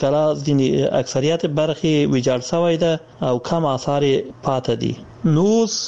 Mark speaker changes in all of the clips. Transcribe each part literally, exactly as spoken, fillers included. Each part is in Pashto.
Speaker 1: کلا ځینې اکثریت برخې ویجاړ شوی ده او کم آثار پاتې دي. نو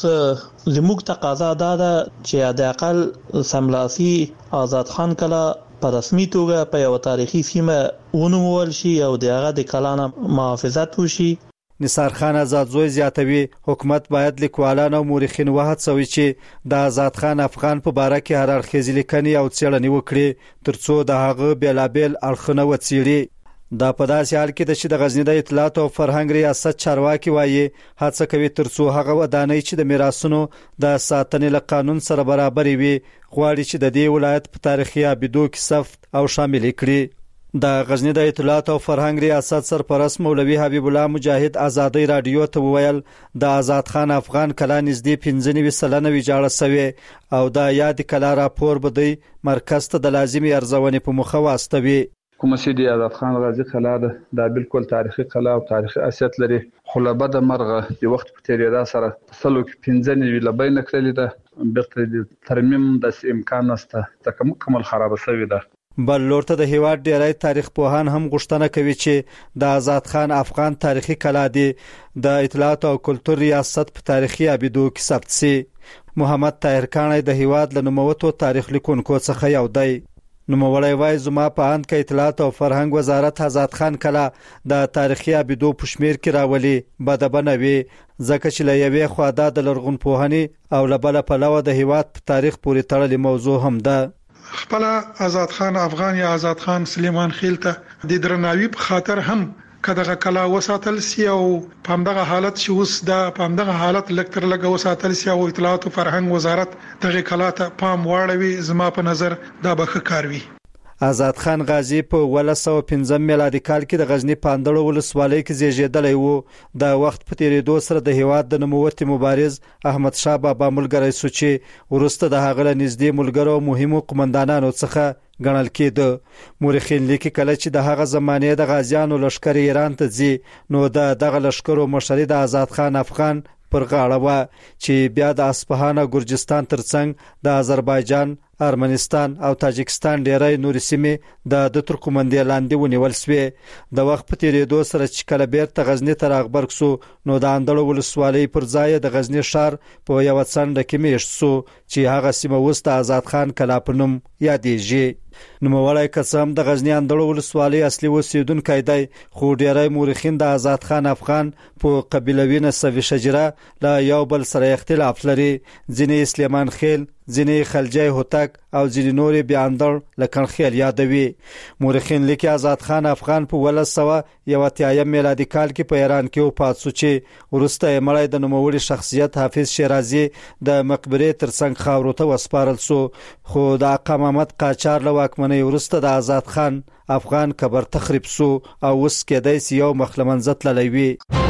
Speaker 1: زموږ تقاضا دا ده چې د اقل سملاسي آزاد خان کلا په رسمي توګه په یو تاریخي سیمه ونومول شي او د هغه د کلا نه محافظت وشي.
Speaker 2: نثار خان آزادزوی زیاتوي حکومت باید لیکوالان او مورخین وهڅوي چې د آزاد خان افغان په باره کې هر اړخیزې لیکنې او څېړنې وکړي ترڅو د هغه بیلابیل اړخونه وڅېړي. دا په داسې حال کې ده چې د غزني د اطلاعات او فرهنګ ریاست چارواکي وایي هڅه کوي ترڅو هغه ودانۍ چې د میراثونو د ساتنې له قانون سره برابر وي غواړي چې د دې ولایت په تاریخي ابیدو کې ثبت او شامل کړي. د غزنی د اطلاعات او فرهنګ ریاست سرپرست مولوي حبیب الله مجاهد آزادۍ رادیو ته وویل د آزاد خان افغان کلا نږدې پنځه نوي سلنه ویجاړه شوې او د یاد کلا راپور به د مرکز ته د لازمي ارزونې په مخه واستوي.
Speaker 3: کومه چې د آزاد خان غازی کلا ده دا بالکل تاریخي کلا او تاریخي اصلیت لري خو له بده مرغه د وخت په تیریدا سره سلو کې پنځه نوي لبین کړلې ده بیرته د ترمیم د امکان نشته تکمل خراب شوی ده.
Speaker 2: بل لورته د هیواد ډیری تاریخ پوهان هم غوښتنه کوي چې د آزاد خان افغان تاریخي کلا دی د اطلاعات او کلتور ریاست په تاریخي ابیدو کې ثبت شي. محمد طاهر کانی د هیواد له نوموتو تاریخ لیکونکو څخه یو دی. نوموړی وایي زما په اند کې اطلاعات او فرهنګ وزارت آزاد خان کلا د تاریخي ابیدو په شمیر کې راولي بدبنه وي ځکه چې له یوې خوا دا د لرغونپوهنې او له بله پلوه د هیواد په تاریخ پورې تړلې موضوع هم ده.
Speaker 4: خپل آزاد خان افغان یا آزاد خان سلیمان خیل ته د درناوي په خاطر هم کداغه کلا وساتل سی او په همدغه حالت چې اوس دا په همدغه حالت لکتر لګه وساتل سی او اطلاعات او فرهنګ وزارت دغه کلا ته پام واړوي زما په نظر دا به ښه کار وي.
Speaker 2: آزاد خان غازی په ولس او پنځم میلادي کال کې د غزنی پاندړو ولسوالۍ کې زیږیدلی وو. د وخت په تیریدو سره د هیواد د نوموتي مبارز احمد شاه بابا ملګری شو چې وروسته د هغه له نږدې ملګرو مهمو قومندانانو څخه ګڼل کېده. مورخین لیکي کله چې د هغه زمانې د غازیانو لشکر ایران ته ځي نو د دغه لشکرو مشري د آزاد خان افغان پر غاړه و چې بیا د اصفهان او ګرجستان ترڅنګ د آذربایجان ارمنستان او تاجکستان ډیری نورې سیمې د د ترکمندې لاندې ونیول شوې. د وخت په تیریدو سره چې کله بیرته غزنی ته راغبرګ شو نو د اندړو ولسوالۍ پر ځای د غزنی ښار په یوه څنډه کې میشت شو چې هغه سیمه اوس د آزاد خان کلا په نوم یادېږي. نوموړی که څه هم د غزنی اندړو ولسوالۍ اصلي اوسېدونکی دی خو ډیری مورخین د آزاد خان افغان په قبیلوي نسبي شجره له یو بل سره اختلاف لري. ځینې سلیمان خیل ځینې خلجی هوتک او ځینې نورې بیا اندړ له کنخیل یادوي. مورخین لیکي آزاد خان افغان په ولس سوه یو اتیایم میلادي کال کې په ایران کې وفات شو چې وروسته یې مړی د نوموړي شخصیت حافظ شیرازي د مقبرې ترڅنګ خاورو ته وسپارل شو. خو د آقا محمد قاجار له واکمنۍ وروسته د آزاد خان افغان قبر تخریب شو او اوس کېدای شي یو مخ له منځه تللی وي.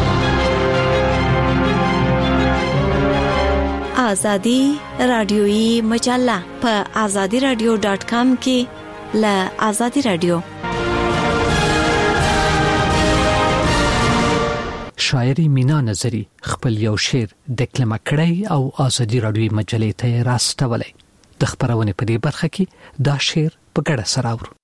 Speaker 5: آزادی رادیویی مجله په آزادی رادیو ډاٹ کام کې له آزادی رادیو.
Speaker 6: شاعري مینا نظری خپل یو شعر د کلمه کړی او آزادی رادیویی مجلې ته راستولی. د خبرونې په دې برخه کې دا شعر په ګډه سره اورو.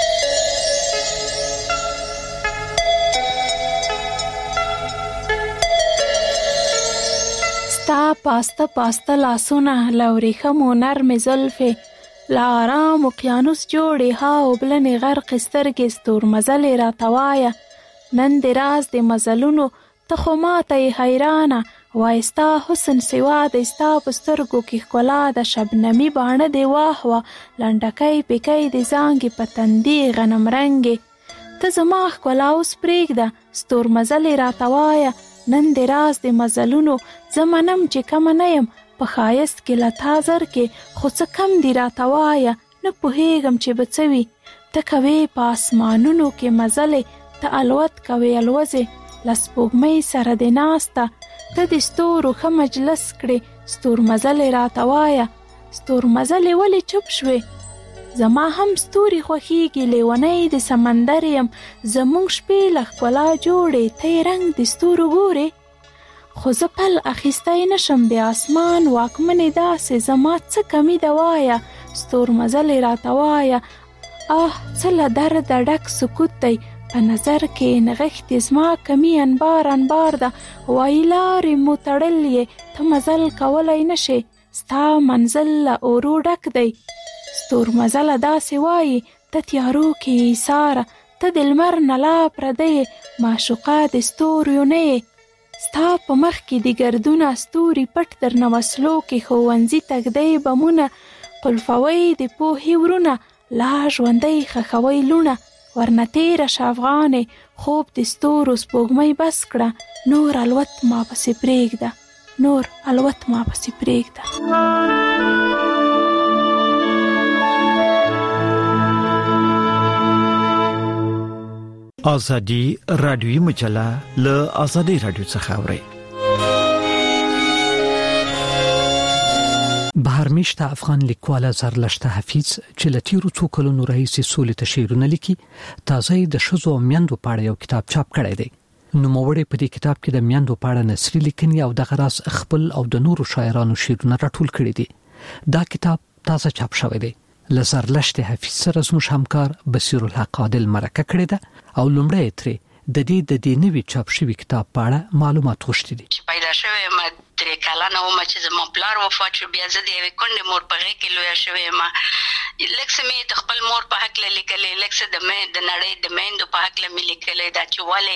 Speaker 7: ستا پاسته پاسته لاسونه لوريخمو نرم زلفې لارام اقیانوس جوړې ها او بلنې غرق سترګې ستور مزلې راتوایا نن د راز د مزلونو ته خو ماته حیرانه وای ستا حسن سوا د ستا په سترګو کې ښکلا د شبنمي باڼه دی واه واه لنډکی پیکی د زانګې په تندي غنم رنګې ته زما ښکلا اوس پرېږده ستور مزلې راتوایا نن د راز د مزلونو زمنم چې کم نه یم په ښایست کې لتا زر کې خو څه کم دی راتوایا نه پوهېږم چې به څه وي ته کوې په اسمانونو کې مزلې ته الوت کوې الوځې له سپوږمۍ سره د ناسته ته د ستورو ښه مجلس کړې ستور مزلې راتوایا ستور مزلې ولې چوپ شوې زما هم ستوري خوښیږي لیونی د سمندر یم زمونږ شپې له ښکلا جوړې ته یې رنګ د ستورو ګورې خو زه پل اخیستی نشم د اسمان واکمنې داسې زما څه کمی ده وایه ستور مزلې راته وایه آه څه له درده ډک سکوت دی په نظر کې نغښتې زما کمی انبار انبار ده، وایي لارې مو تړلې ته مزل کولی نشې، ستا منزل له اورو ډک دی. ستور مزله داسې وایي ته تیارو کې ایساره، ته د لمر نه لا پردی معشوقه د ستوریو نه یې. ستا په مخ کې د ګردونه ستوري پټ درنه وسلو کې ښوونځي تږدی بمونه، قلفوي د پوهې ورونه، لا ژوندی خښوي لونه. ورنه تیره شه افغانې، خوب د ستورو سپوږمۍ بس کړه، نور الوت ما پسې پرېږده، نور الوت ما پسې پرېږده.
Speaker 8: آزادی رادیویی مجله له آزادی رادیو څخه اوري.
Speaker 6: بهرمیشته افغان لیکوال زرلشته حفیظ چې لتیرو څو کلونو راهیسې سولې ته شعرونه لیکي، تازه د ښځو او میندو په اړه یو کتاب چاپ کړی دی. نوموړی په دې کتاب کې د میندو په اړه نثري لیکنې او دغه راز خپل او د نورو شاعرانو شعرونه راټول کړي دي. دا کتاب تازه چاپ شوی دی. لزرلشته حفیظ سره زموږ همکار بصیر الحق عادل مرکه کړې ده او لومړی ترې د دې د دې نوي چاپ شوي کتاب په اړه معلومات غوښتي دي.
Speaker 9: پیدا شوی ما درې کلنه وم چې زما پلار وفات شو، بیا زه د یوې کونډې مور په غېږ کې لویه شوې یم. لږ څه مې د خپل مور په هکله لیکلی، لږ څه د د نړۍ د میندو په هکله مې لیکلی، دا چې ولې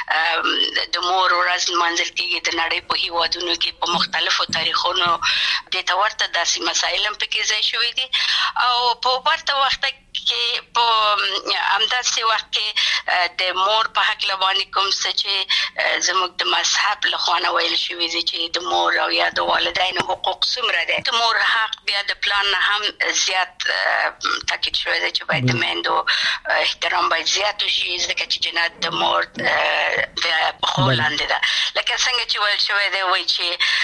Speaker 9: د مور ورځ لمانځل کېږي د نړۍ په هېوادونو کې په مختلفو تاریخونو، دې ته ورته داسې مسایل هم پکې ځای شوي دي. او په ورته وخت کې په همداسې وخت کې د مور په هکله باندې کوم څه چې زموږ د مذهب له خوا نه ویل شوي دي چې د مور او یا د والدینو حقوق څومره دی. د مور حق بیا د پلان نه هم زیات تاکید شوی دی چې باید د میندو احترام باید زیات وشي، ځکه چې جنت د مور د پښو لاندې ده. لکه څنګه چې ویل شوی دی وایي چې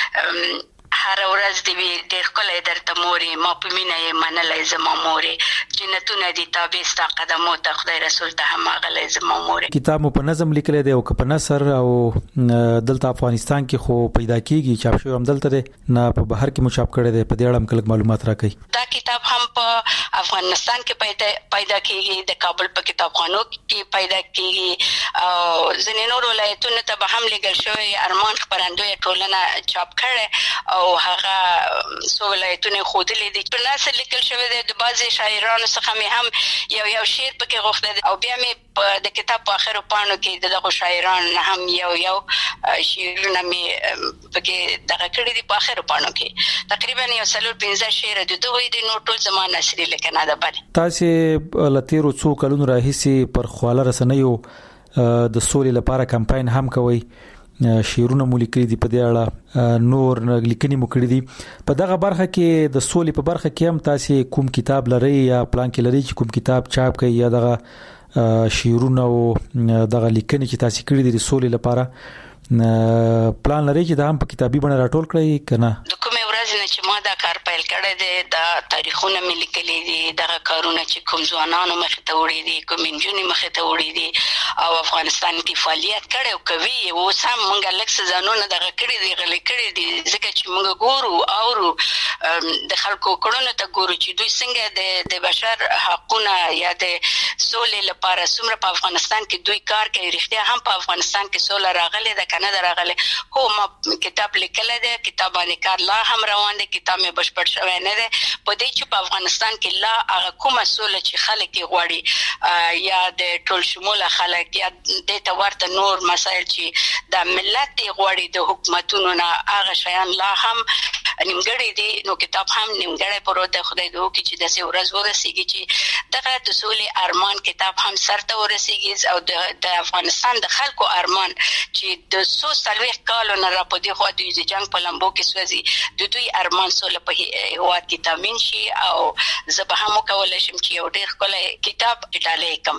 Speaker 9: هر ورځ دی ډېر ښکلی درته مورې، ما په مینه یې منلی زما مورې، جنتونه دي تابع ستا قدمو ته، خدای رسول ته هم اغلی زما مورې.
Speaker 10: کتاب مو په نظم لیکلی دی او که په نثر او دلته افغانستان کې خو پیدا کېږي، چاپ شوی هم دلته دی، نه په بهر کې مو چاپ کړی دی، په دې اړه هم کلک معلومات راکړئ.
Speaker 9: دا کتاب هم په افغانستان کې پیدا پیدا کېږي، د کابل په کتابخانو کې پیدا کېږي او ځینې نور ولایتونو ته به هم لیږل شوی. ارمان خپرندویه ټولنه چاپ کړی او هغه څو ولایتونه ښودلي دي. په نثر لیکل شوی دی، د بعضې شاعرانو څخه مې هم یو یو شعر پکې غوښتی دی او بیا مې د کتاب په آخرو پاڼو کې د دغو شاعرانو نه هم یو یو شعرونه مې پکې دغه کړي دي په آخرو پاڼو کې. تقریبا یو څلور پنځه شعره د دوی دي، نور ټول زما نثري لیکنه ده. بلې
Speaker 10: تاسې له تېرو څو کلونو راهیسې پر خواله رسنیو د سولې لپاره کمپاین هم کوئ، شعرونه مو لیکلي دي، په دې اړه نور لیکنې مو کړې دي. په دغه برخه کې د سولې په برخه کې هم تاسې کوم کتاب لرئ یا پلان کې لرئ چې کوم کتاب چاپ کړئ یا دغه شعرونه او دغه لیکنې چې تاسې کړې دي د سولې لپاره پلان لرئ چې دا هم په کتابي بڼه راټول کړئ که نه؟
Speaker 9: د کومې ورځې نه چې ما دا کار پیل کړی دی، دا تاریخونه مې لیکلي دي، دغه کارونه چې کوم ځوانانو مخې ته وړي دي، کوم نجونې مخې ته وړي دي او افغانستان کې فعالیت کړی او کوي. اوس هم موږ لږ څه ځانونه دغه کړي دي، غلي کړي دي، ځکه چې موږ ګورو اورو د خلکو کړنو ته ګورو چې دوی څنګه د بشر حقونه یا د سولې لپاره څومره په افغانستان کې دوی کار کوي. رښتیا هم په افغانستان کې سوله راغلې ده که نه ده راغلې؟ هو ما کتاب لیکلی دی، کتاب باندې کار لا هم روان دی، کتاب مې بشپړ شوی نه دی. په دې چې په افغانستان کې لا هغه کومه سوله چې خلک یې غواړي یا د ټول شموله خلک یا دې ته ورته نور مسایل چې د ملت یې غواړي د حکومتونو نه، هغه شیان لا هم نیمګړی دي. نو کتاب هم نیمګړی پروت دی. خدای دې وکړي چې داسې ورځ ورسېږي چې دغه د سولې ارمان کتاب هم سر ته ورسېږي او د افغانستان د خلکو ارمان چې د څو څلوېښت کالو نه را په دې خوا دوی د جنګ په لمبو کې سوځي، د دوی ارمان سوله په هېواد کې تامین شي. او زه به هم وکولی شم چې یو ډېر ښکلی کتاب ډالۍ کړم.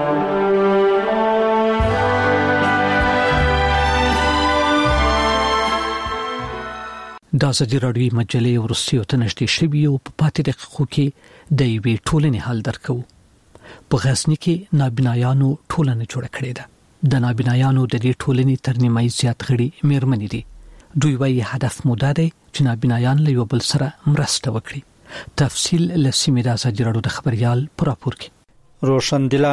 Speaker 6: د ازادي راډیو مجلې ورسیو ته نږدې شوي او په پاتې دقیقو کې د یوې ټولنې حال درکو. په غزني کې نابینایانو ټولنه جوړه کړې ده. د نابینایانو د دې ټولنې تر نیمایي زیات غړي میرمنې دي. دوی وايي هدف مو دا دی چې نابینایان له یو بل سره مرسته وکړي. تفصیل له سیمې د ازادي راډیو د خبريال پر راپور کې.
Speaker 2: روشن دلان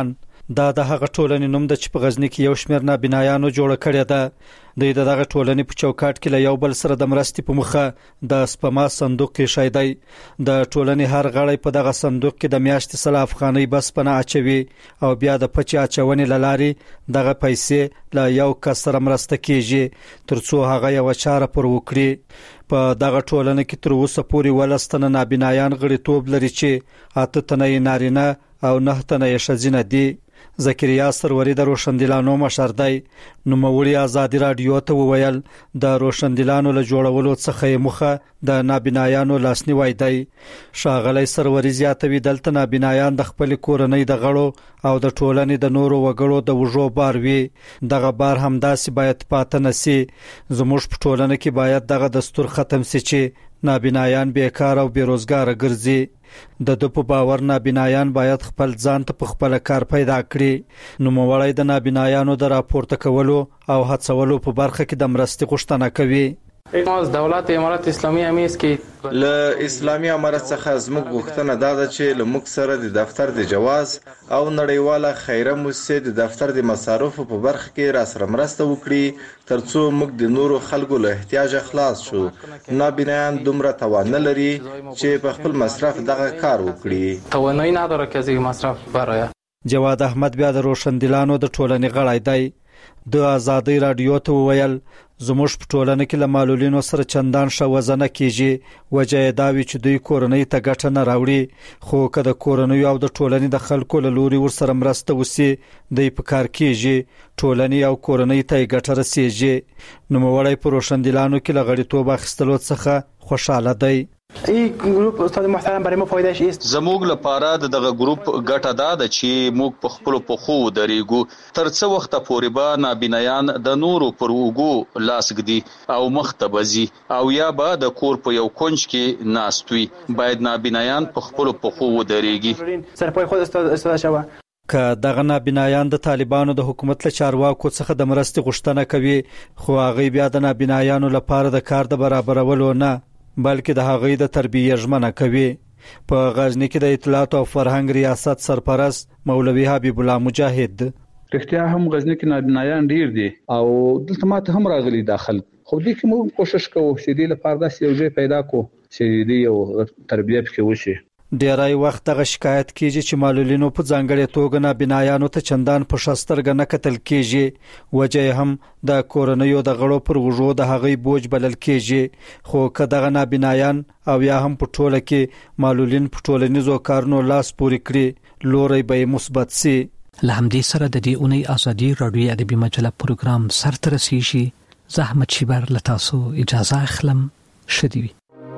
Speaker 2: دا د هغه ټولنې نوم د چې په غزنی کې یو شمېر نابینایانو جوړ کړی ده. د دغه ټولنې په چوکاټ کې له یو بل سره د مرستې په مخه د سپما صندوق کې شایدای. د ټولنې هر غړی په دغه صندوق کې د میاشتې سل افغانۍ بس پناه اچوي او بیا د پچې اچونې لارې دغه پیسې له یو کس سره مرسته کیږي ترڅو هغه یو چاره پر وکړي. په دغه ټولنه کې تر اوسه پورې ولستنه نابینایان غړیتوب لري چې اته تنه نارینه او نه تنه ښځینه دي. زکریا سروری د روشندلانو مشر دی. نوموړي آزادي رادیو ته وویل د روشندلانو له جوړولو څخه مخه د نابینایانو لاسنیوي دی. ښاغلی سروری زیاتوي دلته نابینایان د خپل کورنۍ د غړو او د ټولنې د نورو وګړو د وژو بار وي. دغه بار همداسې باید پاتې نسی. زموږ په ټولنه کې باید دغه دستور ختم شي چې نابینایان بیکار او بیروزګار ګرځي. د د په باور نابینایان باید خپل ځان ته په خپل کار پیدا کړي. نوموړی د نابینایانو د راپورته کولو او هڅولو په برخه کې د مرستې غوښتنه کوي.
Speaker 11: از دولت امارت اسلامی هم است که
Speaker 12: له اسلامي امارت څخه زموږ غوښتنه دا ده چې له موږ سره د دفتر د جواز او نړیواله خیره مؤسسې د دفتر د مصارفو په برخه کې را سره مرسته وکړي ترڅو موږ د نورو خلکو له احتیاج خلاص شو. نابینایان دومره توان نه لري چې په خپل مصرف دغه کار وکړي.
Speaker 11: توانایی نداره که از این مصرف برای.
Speaker 2: جواد احمد بیا د روشندلانو د ټولنې غړی دی. د آزادي رادیو ته وویل زموږ په ټولنه کې له معلولینو سره چندان ښه وزنه کیږي. وجه یې دا وي چې دوی کورنۍ ته ګټه نه راوړي، خو که د کورنۍ او د ټولنې د خلکو له لوري ورسره مرسته وسي دوی په کار کیږي، ټولنې او کورنۍ ته یې ګټه رسیږي. نوموړی په روشندلانو کې له غړیتوب اخیستلو څخه خوشاله دی.
Speaker 11: این گروپ استاد محترم برای ما فایدهش است.
Speaker 13: زموږ لپاره دغه ګروپ ګټه دا ده چې موږ په خپل پخو درېګو تر څو وخت پورې به نابینایان د نورو پر وګو لاس ګدي او مختبزي او یا به د کور په یو کونج کې ناستوي. باید نابینایان په خپل پخو درېږي.
Speaker 11: سرپای خود استاد استاد شوه.
Speaker 2: که دغه نابینایان د طالبانو د حکومت له چارواکو څخه د مرستې غوښتنه کوي، خو هغه بیا د نابینایانو لپاره د کار د برابرولو نه بلکې د هغوی د تربیې ژمنه کوي. په غزنی کې د اطلاعات او فرهنګ ریاست سرپرست مولوي حبیب الله مجاهد:
Speaker 3: رښتیا هم غزنی کې نابینایان ډیر دي او دلته ماته هم راغلي داخل، خو دې کې موږ کوشش کوو چې دې لپاره داسې یو ځای پیدا کړو چې دې یو تربیه پکې وشي.
Speaker 2: ډیری وخت دغه شکایت کیږي چې معلولینو په ځانګړې توګه نابینایانو ته چندان په ښه سترګه نه کتل کیږي. وجه هم د کورنیو د غړو پر وژو د هغوی بوج بلل کیږي. خو که دغه نابینایان او یا هم په ټوله کې معلولین په ټولنیزو کارونو لاس پورې کړي، لوری به مثبت سي.
Speaker 6: له همدې سره د دې اونۍ آزادي رادیوي ادبي مجله پروګرام سرته رسیږي. زه احمد شیبر له تاسو اجازه اخلم. ښه دې وي.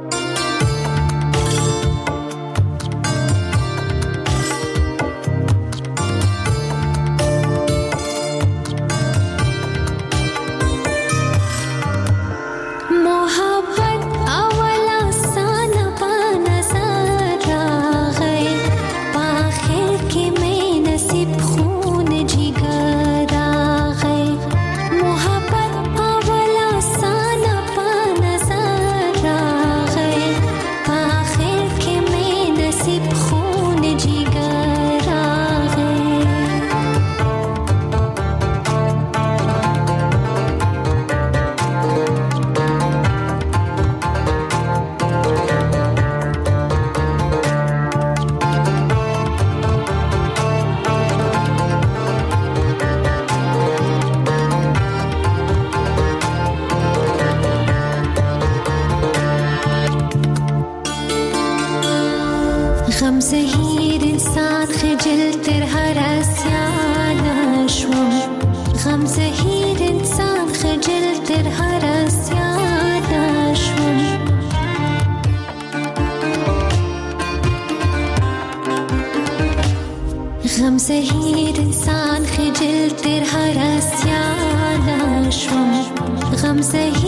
Speaker 14: غم زهیر انسان خجل تر هر اسیان شوم، غم زهیر انسان خجل تر هر اسیان شوم. غم زهیر انسان خجل تر هر اسیان شوم، غم زهیر